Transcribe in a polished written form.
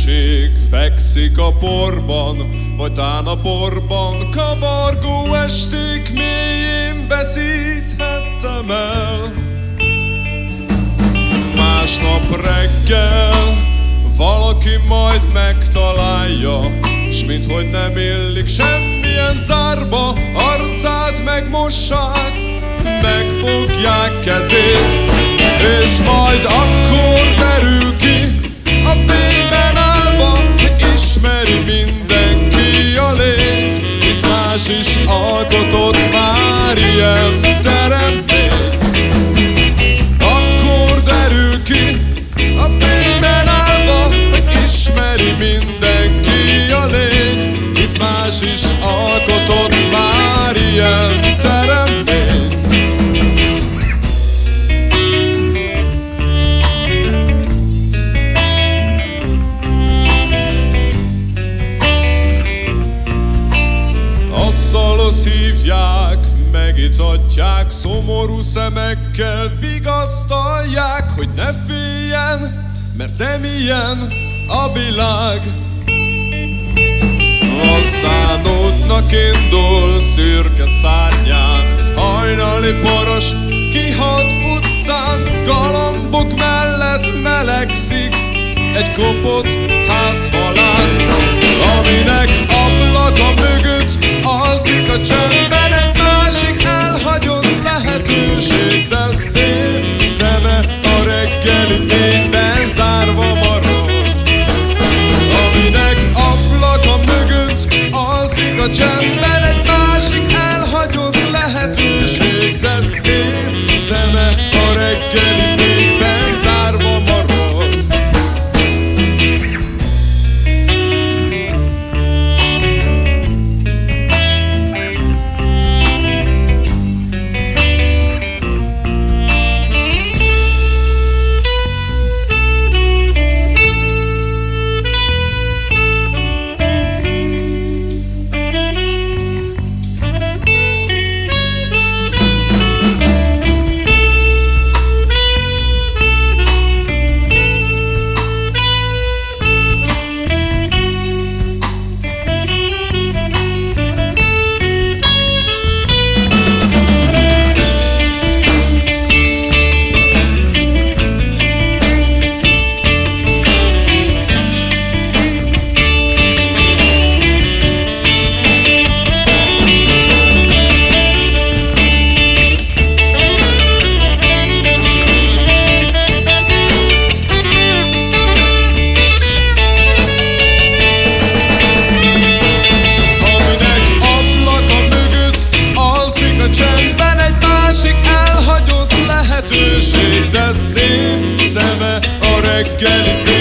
lehetőség fekszik a porban, vagy tán a borban, kavargó esték mélyén veszíthettem el. Másnap reggel valaki majd megtalálja, s minthogy nem illik semmilyen zárba, arcát megmossák, megfogják kezét, és majd akkor derül ki, a fényben állva ismeri mindenki a lét, hisz más is alkotott már ilyen teremtményt. Akkor derül ki, a fényben állva ismeri mindenki a lét, hisz más is alkotott már ilyen teremtményt. Asztalhoz hívják, megitatják, szomorú szemekkel vigasztalják, hogy ne féljen, mert nem ilyen a világ. A szánódnak indul szürke szárnyán, egy hajnali poros kihadt utcán, galambok mellett melegszik egy kopott házfalán, aminek ablaka mögött alszik a csendben egy másik elhagyott lehetőség, de szép szeme a reggeli fényben zárva marad, aminek ablaka mögött alszik a csendben egy másik elhagyott lehetőség, de szép szeme a reggeli fényben zárva marad. De szép szeme a reggeli fény.